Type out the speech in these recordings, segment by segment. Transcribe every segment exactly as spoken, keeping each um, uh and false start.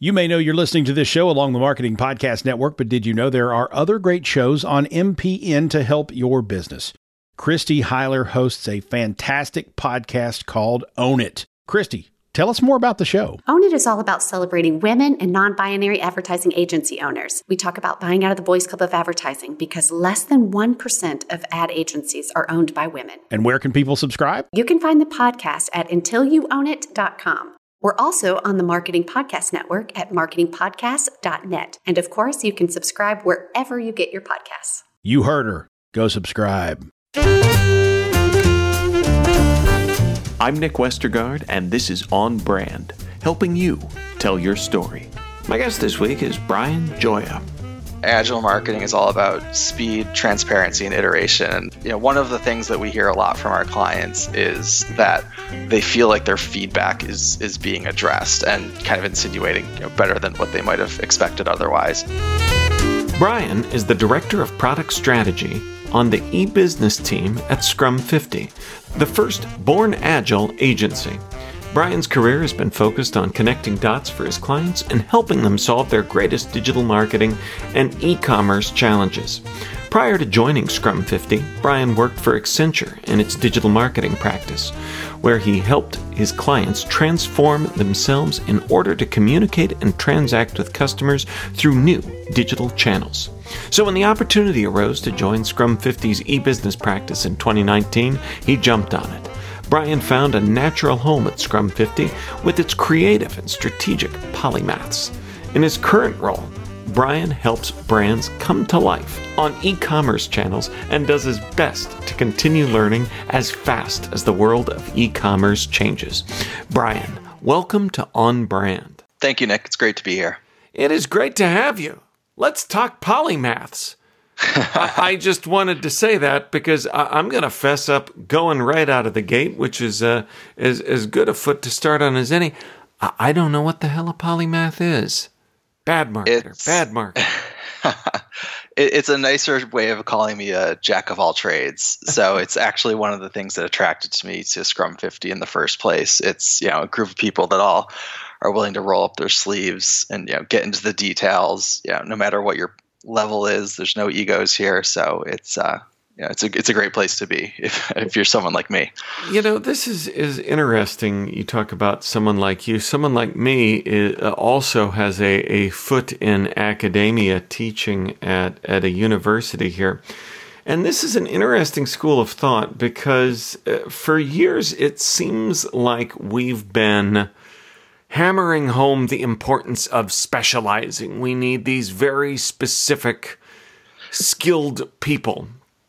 You may know you're listening to this show along the Marketing Podcast Network, but did you know there are other great shows on M P N to help your business? Christy Heiler hosts a fantastic podcast called Own It. Christy, tell us more about the show. Own It is all about celebrating women and non-binary advertising agency owners. We talk about buying out of the Boys Club of Advertising because less than one percent of ad agencies are owned by women. And where can people subscribe? You can find the podcast at until you own it dot com. We're also on the Marketing Podcast Network at marketing podcast dot net. And of course, you can subscribe wherever you get your podcasts. You heard her. Go subscribe. I'm Nick Westergaard, and this is On Brand, helping you tell your story. My guest this week is Brian Gioia. Agile marketing is all about speed, transparency, and iteration. And you know, one of the things that we hear a lot from our clients is that they feel like their feedback is is being addressed and kind of insinuating, you know, better than what they might have expected otherwise. Brian is the Director of Product Strategy on the e-business team at Scrum fifty, the first born agile agency. Brian's career has been focused on connecting dots for his clients and helping them solve their greatest digital marketing and e-commerce challenges. Prior to joining Scrum fifty, Brian worked for Accenture in its digital marketing practice, where he helped his clients transform themselves in order to communicate and transact with customers through new digital channels. So when the opportunity arose to join Scrum fifty's e-business practice in twenty nineteen, he jumped on it. Brian found a natural home at Scrum fifty with its creative and strategic polymaths. In his current role, Brian helps brands come to life on e-commerce channels and does his best to continue learning as fast as the world of e-commerce changes. Brian, welcome to On Brand. Thank you, Nick. It's great to be here. It is great to have you. Let's talk polymaths. I, I just wanted to say that because I, I'm going to fess up going right out of the gate, which is uh, as, as good a foot to start on as any. I, I don't know what the hell a polymath is. Bad marketer, it's, bad marketer. it, it's a nicer way of calling me a jack of all trades. So it's actually one of the things that attracted to me to Scrum fifty in the first place. It's, you know, a group of people that all are willing to roll up their sleeves and, you know, get into the details. You know, no matter what your level is, there's no egos here. So it's uh, you know, it's a it's a great place to be if if you're someone like me. You know, this is is interesting. You talk about someone like you. Someone like me is, uh, also has a, a foot in academia, teaching at at a university here. And this is an interesting school of thought because uh, for years it seems like we've been hammering home the importance of specializing. We need these very specific, skilled people.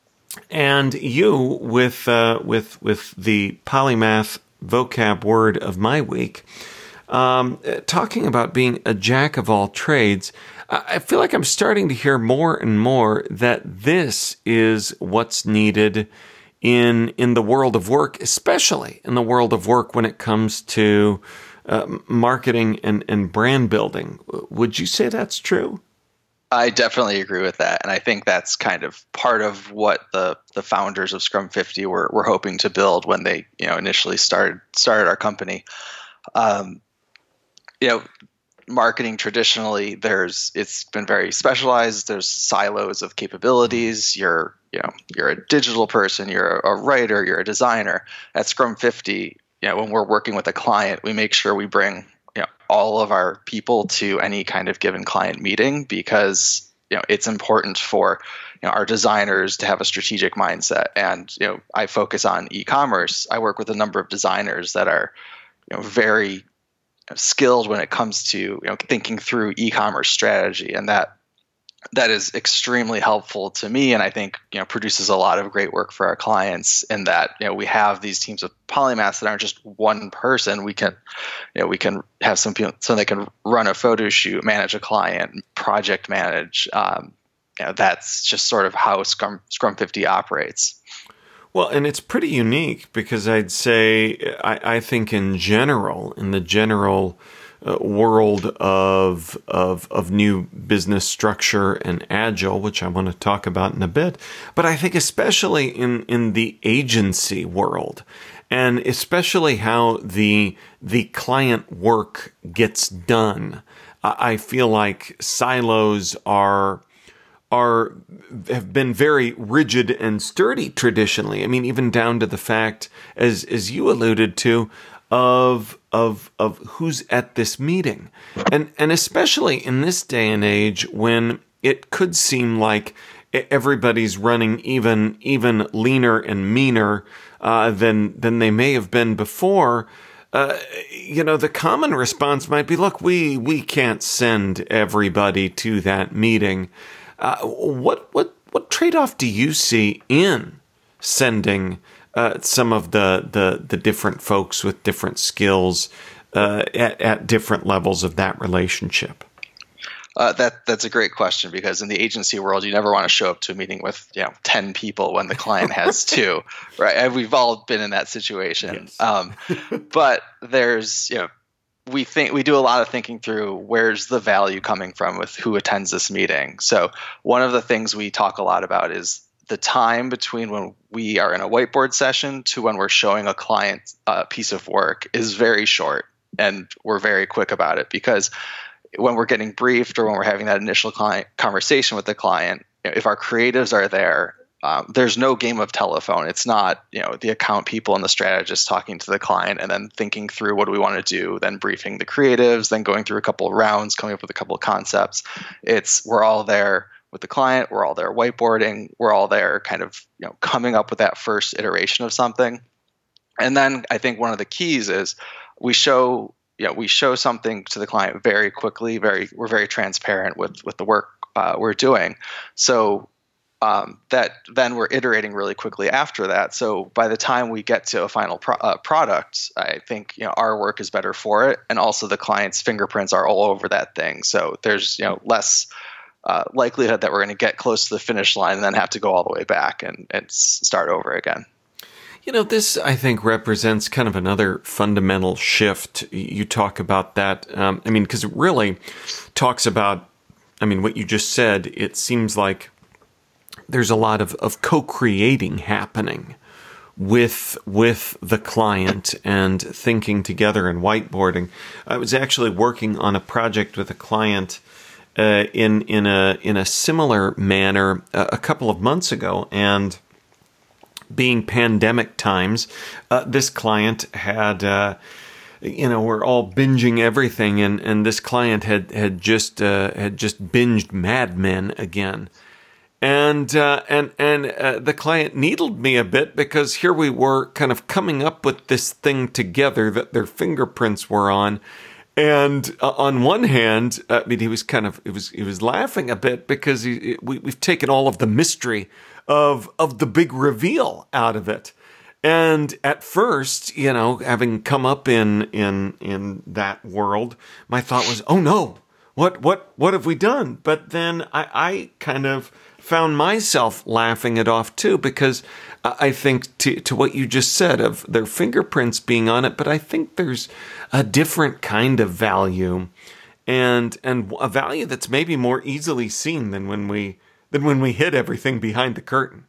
And you, with uh, with with the polymath vocab word of my week, um, talking about being a jack of all trades, I feel like I'm starting to hear more and more that this is what's needed in in the world of work, especially in the world of work when it comes to Uh, marketing and, and brand building. Would you say that's true? I definitely agree with that. And I think that's kind of part of what the, the founders of Scrum fifty were, were hoping to build when they, you know, initially started, started our company. Um, you know, marketing traditionally, there's, it's been very specialized. There's silos of capabilities. You're, you know, you're a digital person, you're a writer, you're a designer. At Scrum fifty, you know, when we're working with a client, we make sure we bring, you know, all of our people to any kind of given client meeting because, you know, it's important for, you know, our designers to have a strategic mindset. And, you know, I focus on e-commerce. I work with a number of designers that are, you know, very skilled when it comes to, you know, thinking through e-commerce strategy, and that that is extremely helpful to me, and I think, you know, produces a lot of great work for our clients. In that, you know, we have these teams of polymaths that aren't just one person. We can, you know, we can have some people so they can run a photo shoot, manage a client, project manage. Um, you know, that's just sort of how Scrum Scrum fifty operates. Well, and it's pretty unique because I'd say I, I think in general, in the general Uh, world of, of of new business structure and agile, which I want to talk about in a bit, but I think especially in, in the agency world, and especially how the the client work gets done. I feel like silos are are have been very rigid and sturdy traditionally. I mean, even down to the fact, as as you alluded to, of of of who's at this meeting, and and especially in this day and age when it could seem like everybody's running even even leaner and meaner uh, than than they may have been before. Uh, you know, the common response might be, "Look, we we can't send everybody to that meeting." Uh, what what what trade-off do you see in sending uh, some of the, the the different folks with different skills uh, at at different levels of that relationship? Uh, that that's a great question, because in the agency world, you never want to show up to a meeting with you know ten people when the client has two, right? And we've all been in that situation. Yes. Um, but there's you know. We think we do a lot of thinking through where's the value coming from with who attends this meeting. So one of the things we talk a lot about is the time between when we are in a whiteboard session to when we're showing a client a piece of work is very short, and we're very quick about it, because when we're getting briefed or when we're having that initial client conversation with the client, if our creatives are there, Um, there's no game of telephone. It's not, you know, the account people and the strategist talking to the client and then thinking through what do we want to do, then briefing the creatives, then going through a couple of rounds, coming up with a couple of concepts. It's we're all there with the client, we're all there whiteboarding, we're all there kind of, you know, coming up with that first iteration of something. And then I think one of the keys is we show, you know, we show something to the client very quickly, very we're very transparent with with the work uh, we're doing. So Um, that then we're iterating really quickly after that. So by the time we get to a final pro- uh, product, I think you know our work is better for it, and also the client's fingerprints are all over that thing. So there's you know less uh, likelihood that we're going to get close to the finish line and then have to go all the way back and, and start over again. You know, this, I think, represents kind of another fundamental shift. You talk about that. Um, I mean, because it really talks about, I mean, what you just said, it seems like there's a lot of, of co-creating happening with with the client and thinking together and whiteboarding. I was actually working on a project with a client uh, in in a in a similar manner a, a couple of months ago, and being pandemic times, uh, this client had. Uh, You know, we're all binging everything, and, and this client had had just uh, had just binged Mad Men again. And uh, and and uh, the client needled me a bit, because here we were kind of coming up with this thing together that their fingerprints were on. And uh, on one hand, uh, I mean, he was kind of he was he was laughing a bit, because he, we, we've taken all of the mystery of of the big reveal out of it. And at first, you know, having come up in in in that world, my thought was, oh no, what what what have we done? But then I, I kind of found myself laughing it off too, because I think to, to what you just said of their fingerprints being on it, but I think there's a different kind of value, and and a value that's maybe more easily seen than when we than when we hid everything behind the curtain.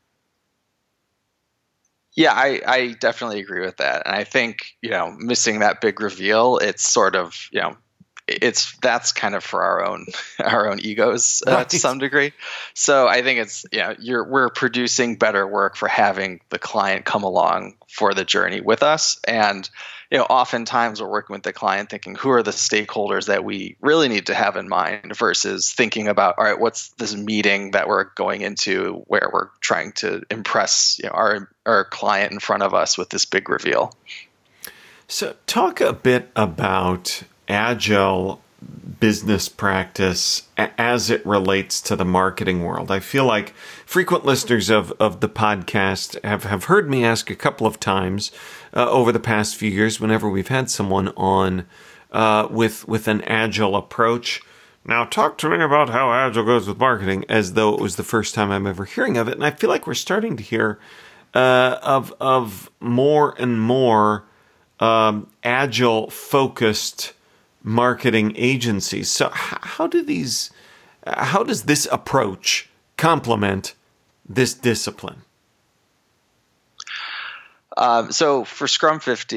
Yeah, I, I definitely agree with that. And I think, you know, missing that big reveal, it's sort of, you know, it's that's kind of for our own our own egos uh, right. to some degree. So I think it's you know you're we're producing better work for having the client come along for the journey with us. And you know oftentimes we're working with the client thinking, who are the stakeholders that we really need to have in mind, versus thinking about, all right, what's this meeting that we're going into where we're trying to impress you know our our client in front of us with this big reveal. So talk a bit about Agile business practice as it relates to the marketing world. I feel like frequent listeners of, of the podcast have, have heard me ask a couple of times uh, over the past few years, whenever we've had someone on uh, with with an Agile approach. Now, talk to me about how Agile goes with marketing, as though it was the first time I'm ever hearing of it. And I feel like we're starting to hear uh, of of more and more um, Agile-focused marketing agencies. So how do these, how does this approach complement this discipline? Um, so for Scrum fifty,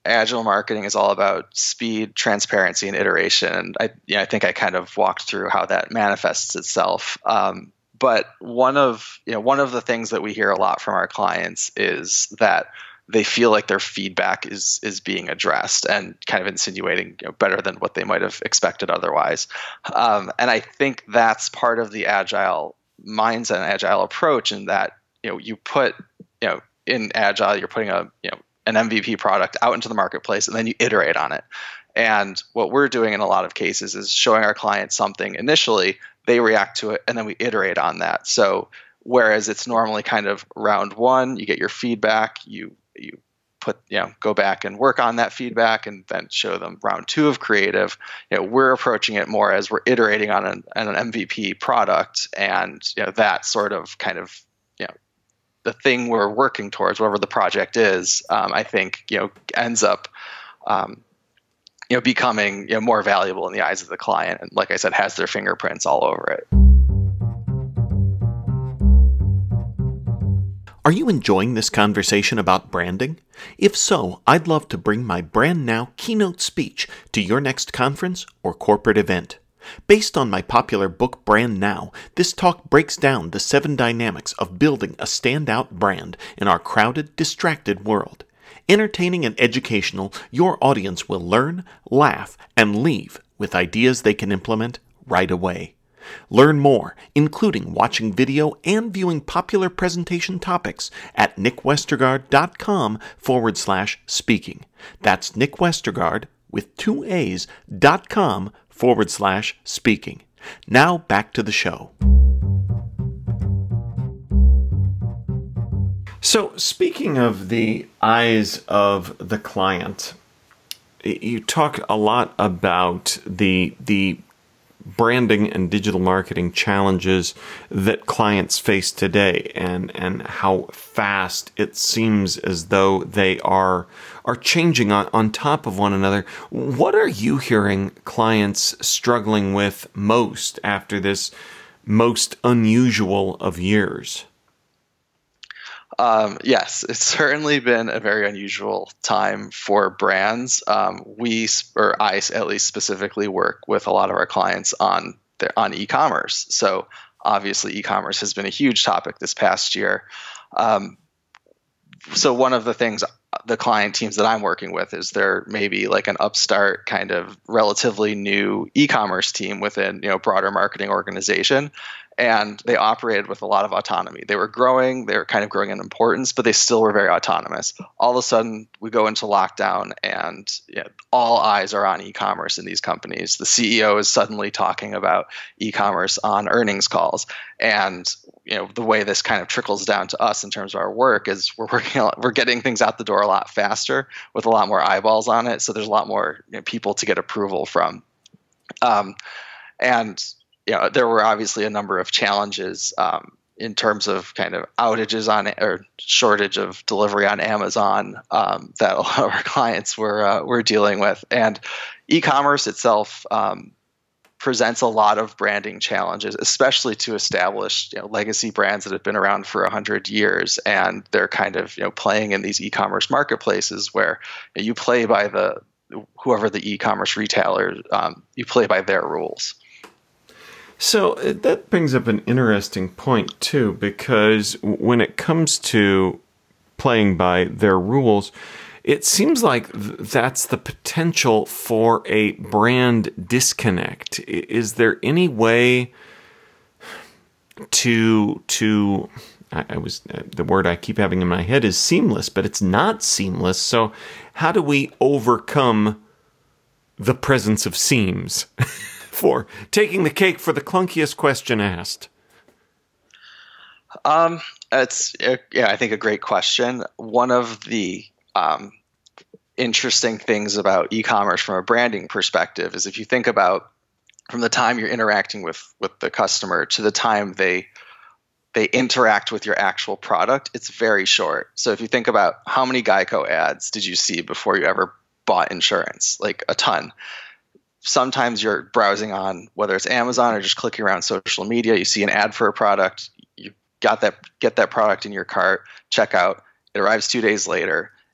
agile marketing is all about speed, transparency, and iteration. And I, you know, I think I kind of walked through how that manifests itself. Um, but one of you know one of the things that we hear a lot from our clients is that they feel like their feedback is is being addressed and kind of insinuating you know, better than what they might have expected otherwise. Um, and I think that's part of the agile mindset and agile approach, in that you know you put you know in agile you're putting a you know an M V P product out into the marketplace and then you iterate on it. And what we're doing in a lot of cases is showing our clients something initially, they react to it, and then we iterate on that. So whereas it's normally kind of round one, you get your feedback, you you put you know go back and work on that feedback and then show them round two of creative. You know, we're approaching it more as we're iterating on an, on an M V P product, and you know that sort of kind of you know the thing we're working towards, whatever the project is, um, I think you know ends up um, you know becoming you know more valuable in the eyes of the client, and like I said, has their fingerprints all over it. Are you enjoying this conversation about branding? If so, I'd love to bring my Brand Now keynote speech to your next conference or corporate event. Based on my popular book Brand Now, this talk breaks down the seven dynamics of building a standout brand in our crowded, distracted world. Entertaining and educational, your audience will learn, laugh, and leave with ideas they can implement right away. Learn more, including watching video and viewing popular presentation topics at nickwestergaard.com forward slash speaking. That's Nick Westergaard with two A's dot com forward slash speaking. Now back to the show. So speaking of the eyes of the client, you talk a lot about the the branding and digital marketing challenges that clients face today, and and how fast it seems as though they are are changing on, on top of one another. What are you hearing clients struggling with most after this most unusual of years? Um, yes, it's certainly been a very unusual time for brands. Um, we, or I at least specifically, work with a lot of our clients on their, on e-commerce. So obviously e-commerce has been a huge topic this past year. Um, so one of the things the client teams that I'm working with is they're maybe like an upstart kind of relatively new e-commerce team within, you know, broader marketing organization. And they operated with a lot of autonomy. They were growing, they were kind of growing in importance, but they still were very autonomous. All of a sudden, we go into lockdown, and you know, all eyes are on e-commerce in these companies. The C E O is suddenly talking about e-commerce on earnings calls, and you know the way this kind of trickles down to us in terms of our work is we're working, a lot, we're getting things out the door a lot faster with a lot more eyeballs on it. So there's a lot more you know, people to get approval from, um, and you know, there were obviously a number of challenges um, in terms of kind of outages on or shortage of delivery on Amazon um, that a lot of our clients were uh, were dealing with, and e-commerce itself um, presents a lot of branding challenges, especially to established you know, legacy brands that have been around for a hundred years, and they're kind of you know playing in these e-commerce marketplaces where you, know, you play by the whoever the e-commerce retailer um, you play by their rules. So that brings up an interesting point, too, because when it comes to playing by their rules, it seems like th- that's the potential for a brand disconnect. Is there any way to, to I, I was the word I keep having in my head is seamless, but it's not seamless. So how do we overcome the presence of seams? For taking the cake for the clunkiest question asked? Um, it's yeah, I think a great question. One of the um, interesting things about e-commerce from a branding perspective is if you think about from the time you're interacting with with the customer to the time they they interact with your actual product, it's very short. So if you think about how many Geico ads did you see before you ever bought insurance, like a ton. Sometimes you're browsing on whether it's Amazon or just clicking around social media. You see an ad for a product. You got that, get that product in your cart, check out. It arrives two days later,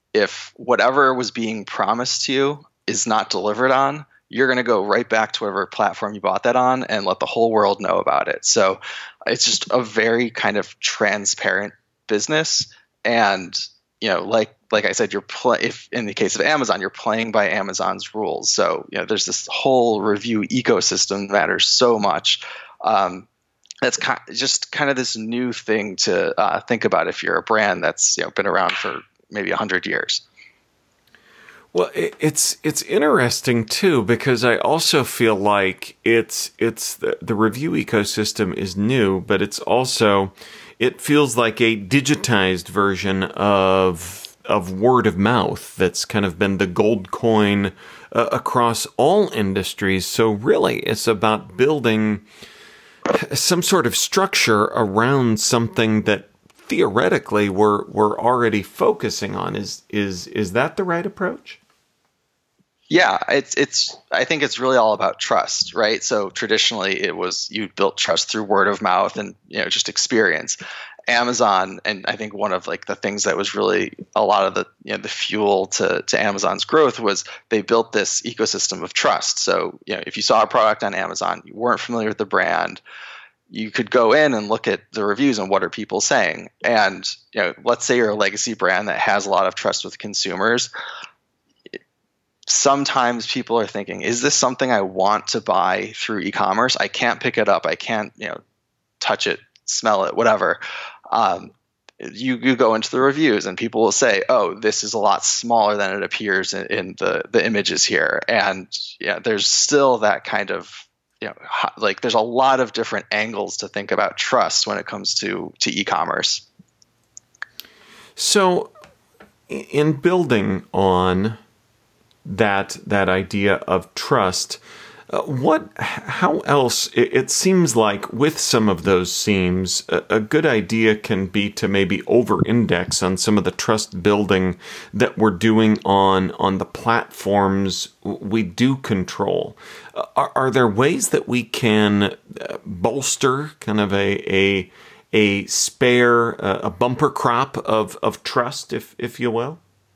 if whatever was being promised to you is not delivered on, you're going to go right back to whatever platform you bought that on and let the whole world know about it. So it's just a very kind of transparent business. And, you know, like like I said, you're play if in the case of Amazon, you're playing by Amazon's rules. So, you know, there's this whole review ecosystem that matters so much. Um, that's kind of just kind of this new thing to uh, think about if you're a brand that's, you know, been around for maybe a hundred years. Well, it's it's interesting too, because I also feel like it's it's the, the review ecosystem is new, but it's also it feels like a digitized version of of word of mouth that's kind of been the gold coin uh, across all industries. So really, it's about building some sort of structure around something that theoretically we're we're already focusing on. Is is is that the right approach? Yeah, it's it's. I think it's really all about trust, right? So traditionally, it was you built trust through word of mouth and, you know, just experience. Amazon, and I think one of like the things that was really a lot of the, you know, the fuel to to Amazon's growth was they built this ecosystem of trust. So, you know, if you saw a product on Amazon, you weren't familiar with the brand, you could go in and look at the reviews and what are people saying. And, you know, let's say you're a legacy brand that has a lot of trust with consumers. Sometimes people are thinking, is this something I want to buy through e-commerce? I can't pick it up. I can't, you know, touch it, smell it, whatever. Um, you, you go into the reviews and people will say, oh, this is a lot smaller than it appears in, in the, the images here. And yeah, there's still that kind of, you know, like there's a lot of different angles to think about trust when it comes to, to e-commerce. So in building on that that idea of trust, uh, what how else it, it seems like with some of those themes, a, a good idea can be to maybe over-index on some of the trust building that we're doing on on the platforms we do control. Uh, are, are there ways that we can bolster kind of a a a spare uh, a bumper crop of of trust, if if you will?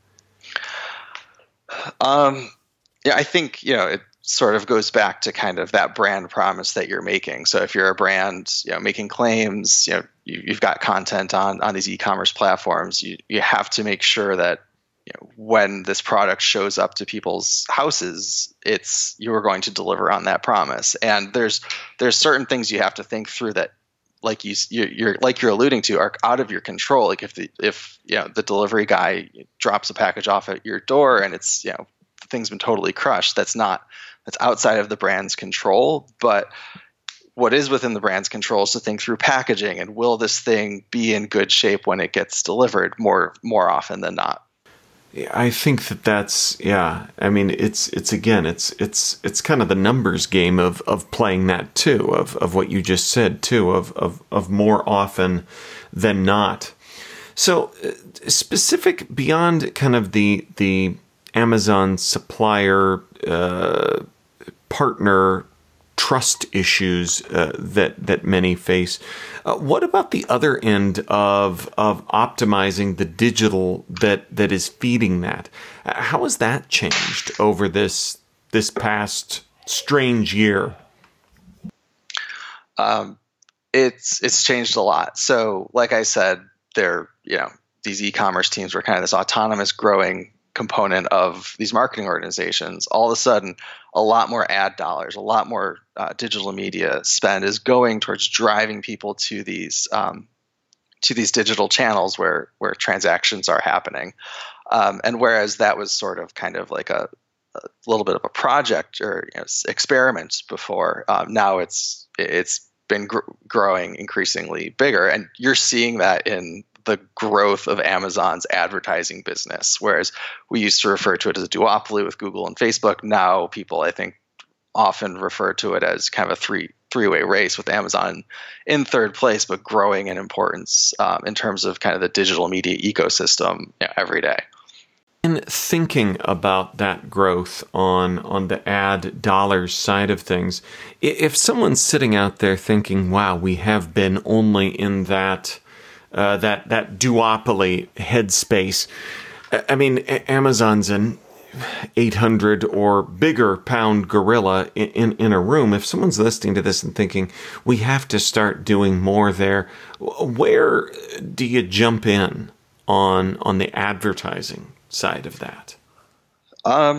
Um, yeah, I think, you know, it sort of goes back to kind of that brand promise that you're making. So if you're a brand, you know, making claims, you know, you, you've got content on, on these e-commerce platforms, you, you have to make sure that, you know, when this product shows up to people's houses, it's, you are going to deliver on that promise. And there's, there's certain things you have to think through that, like you, you're like you're alluding to, are out of your control. Like if the if you know the delivery guy drops a package off at your door and it's, you know, the thing's been totally crushed, that's not that's outside of the brand's control. But what is within the brand's control is to think through packaging and will this thing be in good shape when it gets delivered more more often than not. I think that that's, yeah, I mean, it's, it's again, it's, it's, it's kind of the numbers game of, of playing that too, of, of what you just said too, of, of, of more often than not. So uh, specific beyond kind of the, the Amazon supplier, uh, partner trust issues uh, that that many face. Uh, what about the other end of of optimizing the digital that that is feeding that? Uh, how has that changed over this this past strange year? Um, it's it's changed a lot. So, like I said, there you know these e-commerce teams were kind of this autonomous growing component of these marketing organizations. All of a sudden, a lot more ad dollars, a lot more uh, digital media spend is going towards driving people to these um, to these digital channels where where transactions are happening. Um, and whereas that was sort of kind of like a, a little bit of a project or, you know, experiment before, um, now it's it's been gr- growing increasingly bigger, and you're seeing that in the growth of Amazon's advertising business. Whereas we used to refer to it as a duopoly with Google and Facebook. Now people, I think, often refer to it as kind of a three three-way race with Amazon in third place, but growing in importance um, in terms of kind of the digital media ecosystem, you know, every day. In thinking about that growth on on the ad dollars side of things, if someone's sitting out there thinking, wow, we have been only in that Uh, that that duopoly headspace, I mean, Amazon's an eight hundred or bigger pound gorilla in, in, in a room. If someone's listening to this and thinking, we have to start doing more there, where do you jump in on on the advertising side of that? Um,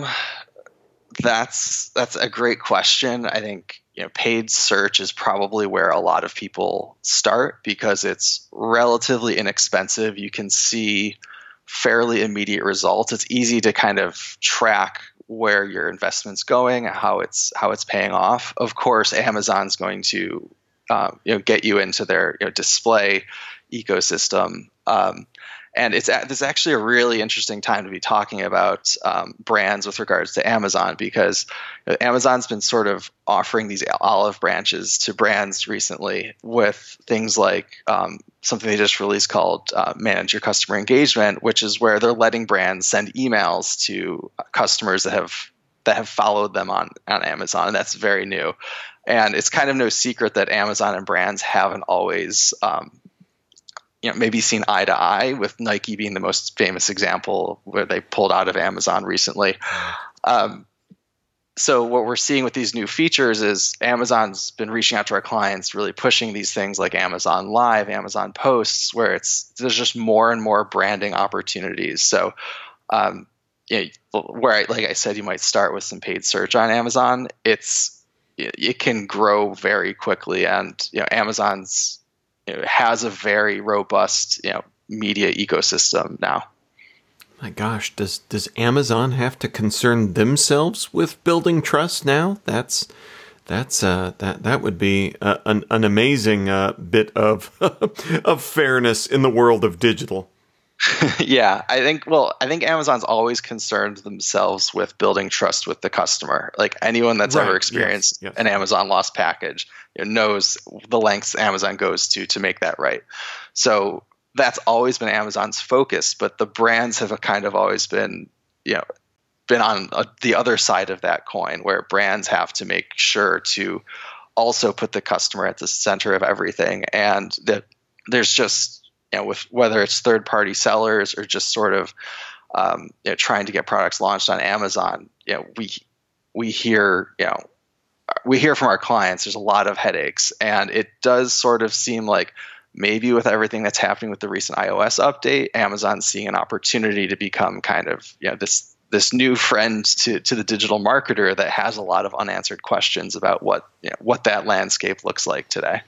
that's that's a great question. I think, you know, paid search is probably where a lot of people start because it's relatively inexpensive. You can see fairly immediate results. It's easy to kind of track where your investment's going, how it's how it's paying off. Of course, Amazon's going to um, you know get you into their you know, display ecosystem. Um, And it's this is actually a really interesting time to be talking about um, brands with regards to Amazon because Amazon's been sort of offering these olive branches to brands recently with things like um, something they just released called uh, Manage Your Customer Engagement, which is where they're letting brands send emails to customers that have that have followed them on, on Amazon, and that's very new. And it's kind of no secret that Amazon and brands haven't always um, you know, maybe seen eye to eye, with Nike being the most famous example where they pulled out of Amazon recently. Um, so what we're seeing with these new features is Amazon's been reaching out to our clients, really pushing these things like Amazon Live, Amazon Posts, where it's there's just more and more branding opportunities. So, um, you know, where I, like I said, you might start with some paid search on Amazon. It's it can grow very quickly, and you know, Amazon's It has a very robust, you know, media ecosystem now. My gosh, does does Amazon have to concern themselves with building trust now? That's that's uh, that that would be uh, an an amazing uh, bit of of fairness in the world of digital. Yeah, I think. Well, I think Amazon's always concerned themselves with building trust with the customer. Like anyone that's right. ever experienced yes, yes. an Amazon lost package, you know, knows the lengths Amazon goes to to make that right. So that's always been Amazon's focus. But the brands have kind of always been, you know, been on a, the other side of that coin, where brands have to make sure to also put the customer at the center of everything, and that there's just You know, with whether it's third-party sellers or just sort of um, you know, trying to get products launched on Amazon, you know, we we hear you know we hear from our clients there's a lot of headaches, and it does sort of seem like maybe with everything that's happening with the recent iOS update, Amazon's seeing an opportunity to become kind of you know this this new friend to to the digital marketer that has a lot of unanswered questions about what you know, what that landscape looks like today.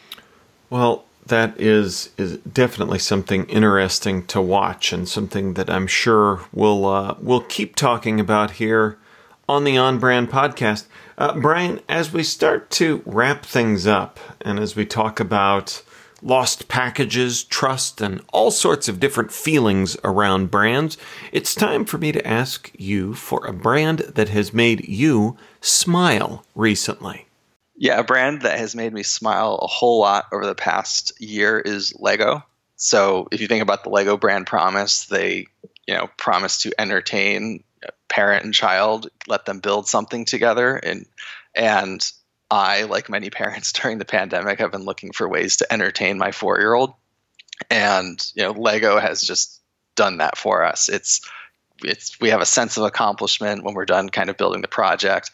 Well, that is is definitely something interesting to watch, and something that I'm sure we'll uh, we'll keep talking about here on the On Brand podcast. Uh, Brian, as we start to wrap things up, and as we talk about lost packages, trust, and all sorts of different feelings around brands, it's time for me to ask you for a brand that has made you smile recently. Yeah, a brand that has made me smile a whole lot over the past year is Lego. So if you think about the Lego brand promise, they, you know, promise to entertain parent and child, let them build something together. And and I, like many parents during the pandemic, have been looking for ways to entertain my four-year-old. And, you know, Lego has just done that for us. It's it's we have a sense of accomplishment when we're done kind of building the project.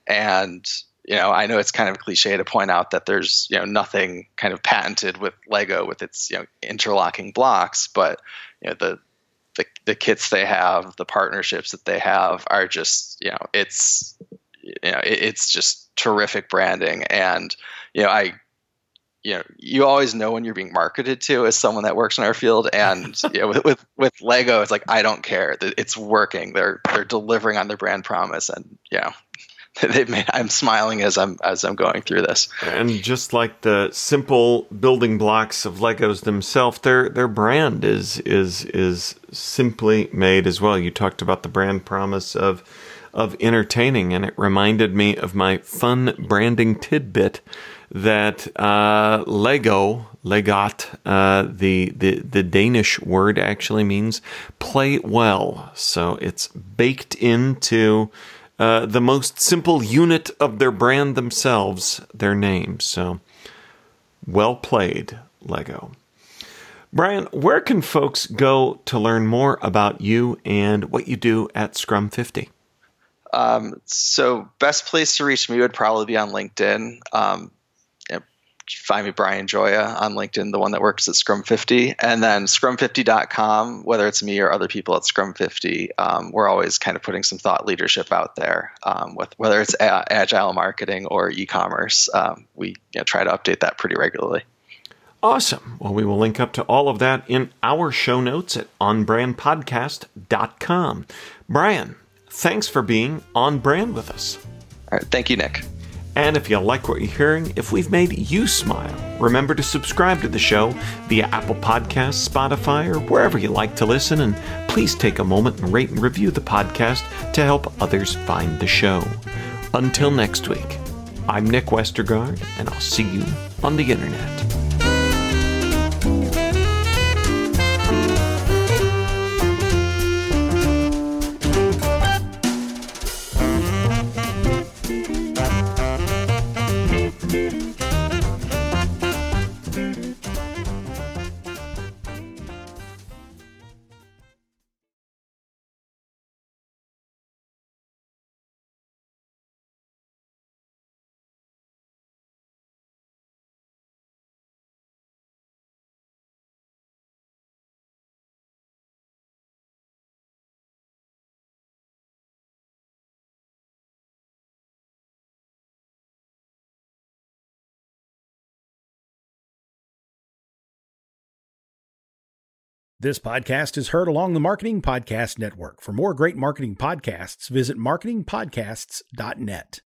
And you know, I know it's kind of cliche to point out that there's, you know, nothing kind of patented with Lego with its, you know, interlocking blocks, but, you know, the, the, the kits they have, the partnerships that they have are just, you know, it's, you know, it, it's just terrific branding. And, you know, I, you know, you always know when you're being marketed to as someone that works in our field. And, you know, with, with, with Lego, it's like, I don't care, it's working. They're, they're delivering on their brand promise. And, you know, They've made, I'm smiling as I'm as I'm going through this. And just like the simple building blocks of Legos themselves, their their brand is is is simply made as well. You talked about the brand promise of of entertaining, and it reminded me of my fun branding tidbit that uh, Lego, Legot, uh, the, the the Danish word actually means play well. So it's baked into Uh, the most simple unit of their brand themselves, their name. So, well played, Lego. Brian, where can folks go to learn more about you and what you do at Scrum fifty? Um, so best place to reach me would probably be on LinkedIn. Um, you know, find me Brian Gioia on LinkedIn, the one that works at Scrum fifty, and then scrum fifty dot com, whether it's me or other people at Scrum fifty. Um, we're always kind of putting some thought leadership out there, um, with whether it's a- agile marketing or e-commerce. Um, we you know, try to update that pretty regularly. Awesome. Well, we will link up to all of that in our show notes at on brand podcast dot com. Brian, thanks for being on brand with us. All right. Thank you, Nick. And if you like what you're hearing, if we've made you smile, remember to subscribe to the show via Apple Podcasts, Spotify, or wherever you like to listen. And please take a moment and rate and review the podcast to help others find the show. Until next week, I'm Nick Westergaard, and I'll see you on the internet. This podcast is heard along the Marketing Podcast Network. For more great marketing podcasts, visit marketing podcasts dot net.